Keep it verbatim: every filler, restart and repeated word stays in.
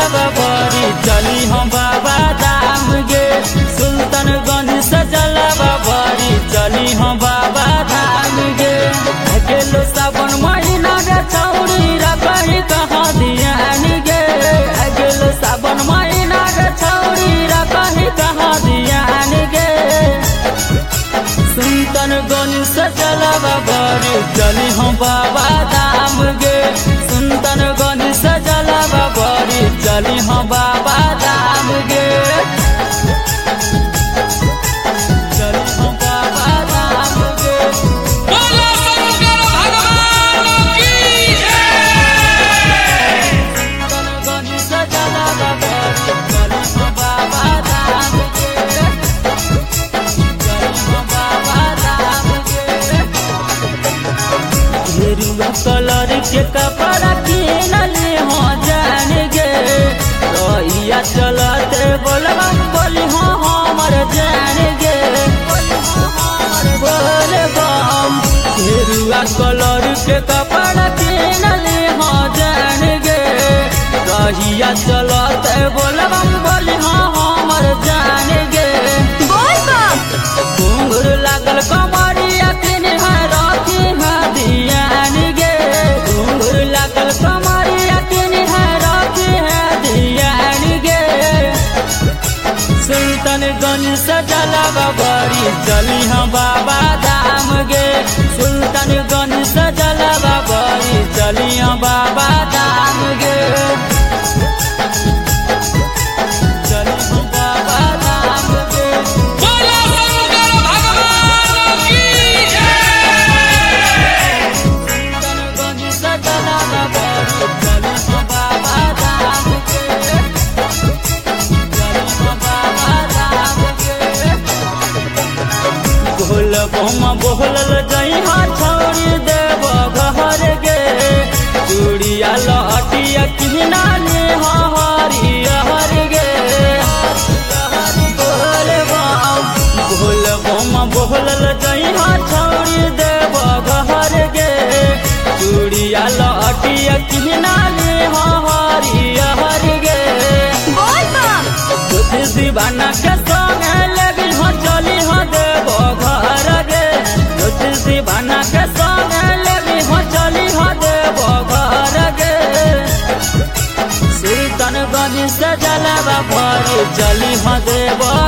जलावा बड़ी चली हम बाबा धाम गे। सुल्तानगंज से जलावा बड़ी चली हम बाबा धाम गे। अकेलो सावन महीना गे छौरी रखी कहाँ दियान गे। अकेलो सावन महीना गे छौरी रखी कहाँ दियान गे। सुल्तानगंज से जलावा बड़ी चली हम बाबा धाम गे। सुल्तानगंज से जलावा बड़ी चली हम बाबा धाम गे। चली हम बाबा धाम गे। बोलो शंकर भगवान की जय। सुल्तानगंज से जलावा बड़ी चली हम बाबा धाम गे। चली हम बाबा धाम गे। गेरुआ कलर के कपड़ा किनले हो जान गे। रहिया चलते बोलबम बोली हो हमर जान गे। बोलबम गेरुआ कलर के कपड़ा किनले हो जान गे। रहिया चलते बोलबम बोली हो हमर जान गे। घुंघरू लागल कमरिया किने है रखी है धियान गे। घुंघरू लागल कमरिया किने है रखी है धियान गे। सुल्तानगंज से जलावा बड़ी चली हम बाबा धाम गे। सुल्तानगंज से जलावा बड़ी चली हम बाबा धाम गे। चली हम बाबा धाम गे। बोलो शंकर भगवान की जय। सुल्तानगंज से जलावा बड़ी चली हम बाबा धाम गे। चली हम बाबा धाम गे। बोल बम बोलल जइहा छौरी देव घर गे। चूड़िया लहटिया किना ले हरियर गे। बोल बम बोल बम बोलल जइहा छौरी देव घर गे। चूड़िया लहटिया किना ले हरियर गे। बुद्धि दीवाना के संगे लेबिल हो चली हो देव घर गे। बुद्धि दीवाना के संगे लेबिल हो चली हो देव घर गे। सुल्तानगंज से जलावा बड़ी चली हो देव